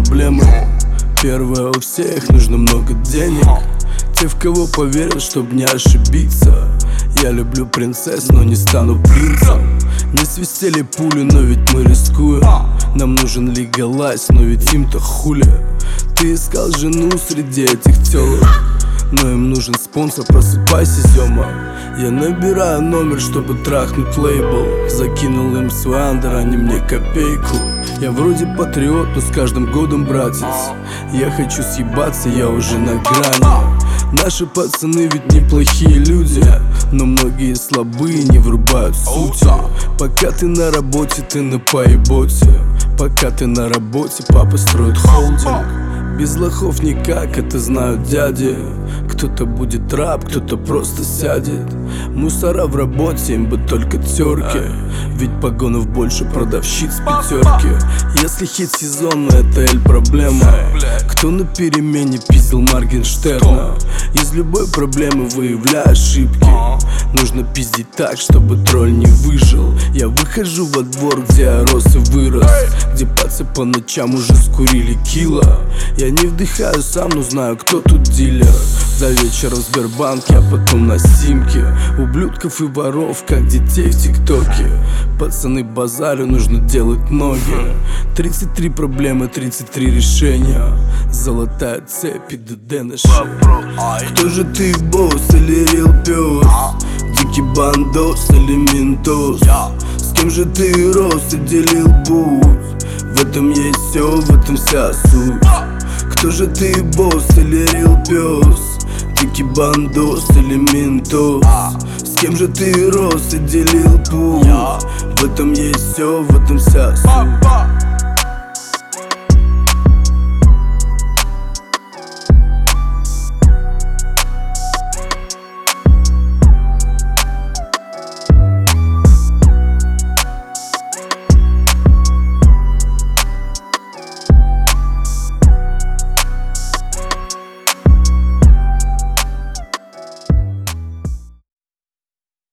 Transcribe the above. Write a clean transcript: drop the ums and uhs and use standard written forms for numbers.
проблемы. Первое, у всех нужно много денег. Те, в кого поверил, чтоб не ошибиться. Я люблю принцесс, но не стану принцем. Не свистели пули, но ведь мы рискуем. Нам нужен легалайз, но ведь им-то хули. Ты искал жену среди этих тёлок, но им нужен спонсор, просыпайся, Зёма. Я набираю номер, чтобы трахнуть лейбл. Закинул им свой андер, они мне копейку. Я вроде патриот, но с каждым годом братец. Я хочу съебаться, я уже на грани. Наши пацаны ведь неплохие люди, но многие слабые не врубают сути. Пока ты на работе, ты на поеботе. Пока ты на работе, папа строит холдинг. Без лохов никак, это знают дяди. Кто-то будет раб, кто-то просто сядет. Мусора в работе, им бы только терки. Ведь погонов больше продавщиц пятерки. Если хит сезона, это эль проблема. Кто на перемене пиздил Моргенштерна? Из любой проблемы выявляй ошибки. Нужно пиздить так, чтобы тролль не выжил. Я выхожу во двор, где я рос и вырос, где пацы по ночам уже скурили кило. Я не вдыхаю сам, но знаю, кто тут дилер. До вечера в Сбербанке, а потом на симке. Ублюдков и воров, как детей в ТикТоке. Пацаны базарю, нужно делать ноги. 33 проблемы, 33 решения. Золотая цепь и ДД на шее. Кто же ты, босс или рил пёс? Дикий бандос или ментос? С кем же ты рос и делил путь? В этом есть все, в этом вся суть. Кто же ты, босс или рил пёс? Дикий бандос или ментос? С кем же ты рос и делил путь? В этом есть все, в этом вся суть.